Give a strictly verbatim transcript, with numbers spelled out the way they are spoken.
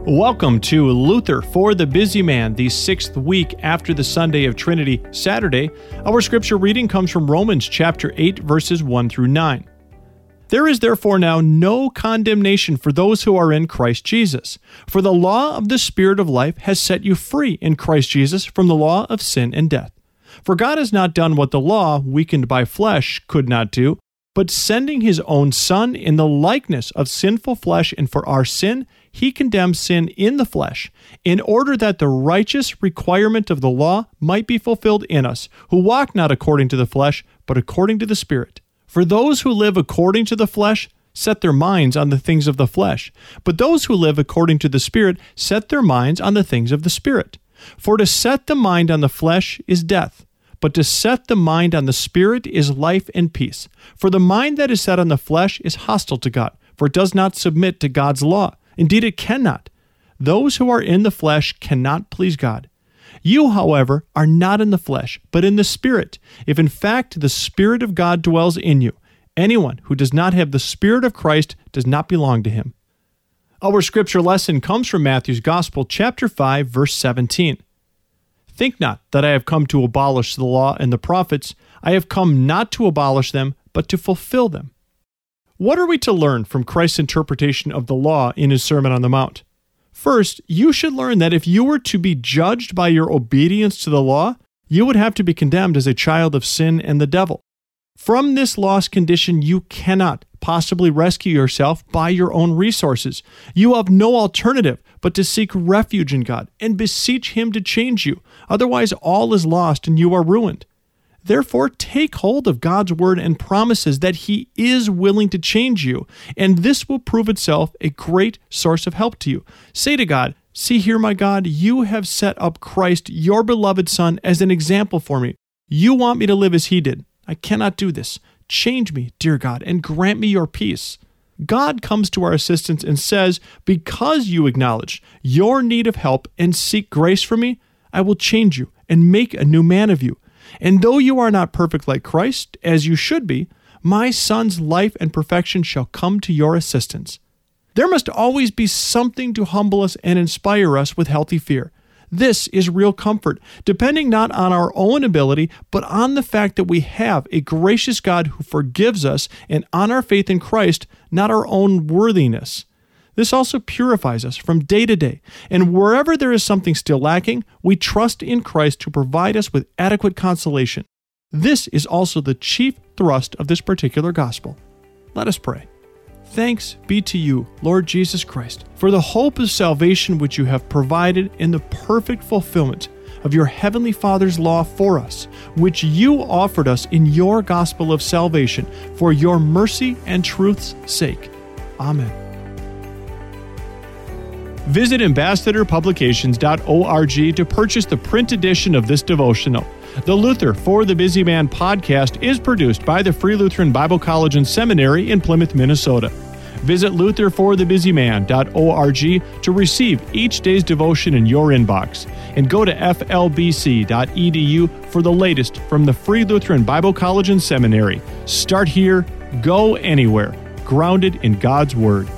Welcome to Luther for the Busy Man, the sixth week after the Sunday of Trinity, Saturday. Our scripture reading comes from Romans chapter eight, verses one through nine. There is therefore now no condemnation for those who are in Christ Jesus. For the law of the Spirit of life has set you free in Christ Jesus from the law of sin and death. For God has not done what the law, weakened by flesh, could not do, but sending his own Son in the likeness of sinful flesh, and for our sin, he condemned sin in the flesh, in order that the righteous requirement of the law might be fulfilled in us, who walk not according to the flesh, but according to the Spirit. For those who live according to the flesh set their minds on the things of the flesh, but those who live according to the Spirit set their minds on the things of the Spirit. For to set the mind on the flesh is death, but to set the mind on the Spirit is life and peace. For the mind that is set on the flesh is hostile to God, for it does not submit to God's law. Indeed, it cannot. Those who are in the flesh cannot please God. You, however, are not in the flesh, but in the Spirit, if in fact the Spirit of God dwells in you. Anyone who does not have the Spirit of Christ does not belong to him. Our scripture lesson comes from Matthew's Gospel, chapter five, verse seventeen. Think not that I have come to abolish the law and the prophets. I have come not to abolish them, but to fulfill them. What are we to learn from Christ's interpretation of the law in his Sermon on the Mount? First, you should learn that if you were to be judged by your obedience to the law, you would have to be condemned as a child of sin and the devil. From this lost condition, you cannot possibly rescue yourself by your own resources. You have no alternative but to seek refuge in God and beseech him to change you. Otherwise, all is lost and you are ruined. Therefore, take hold of God's word and promises that he is willing to change you, and this will prove itself a great source of help to you. Say to God, "See here, my God, you have set up Christ, your beloved Son, as an example for me. You want me to live as he did. I cannot do this. Change me, dear God, and grant me your peace." God comes to our assistance and says, "Because you acknowledge your need of help and seek grace from me, I will change you and make a new man of you. And though you are not perfect like Christ, as you should be, my Son's life and perfection shall come to your assistance." There must always be something to humble us and inspire us with healthy fear. This is real comfort, depending not on our own ability, but on the fact that we have a gracious God who forgives us, and on our faith in Christ, not our own worthiness. This also purifies us from day to day, and wherever there is something still lacking, we trust in Christ to provide us with adequate consolation. This is also the chief thrust of this particular gospel. Let us pray. Thanks be to you, Lord Jesus Christ, for the hope of salvation which you have provided in the perfect fulfillment of your heavenly Father's law for us, which you offered us in your gospel of salvation for your mercy and truth's sake. Amen. Visit ambassador publications dot org to purchase the print edition of this devotional. The Luther for the Busy Man podcast is produced by the Free Lutheran Bible College and Seminary in Plymouth, Minnesota. Visit luther for the busy man dot org to receive each day's devotion in your inbox, and go to f l b c dot e d u for the latest from the Free Lutheran Bible College and Seminary. Start here, go anywhere, grounded in God's Word.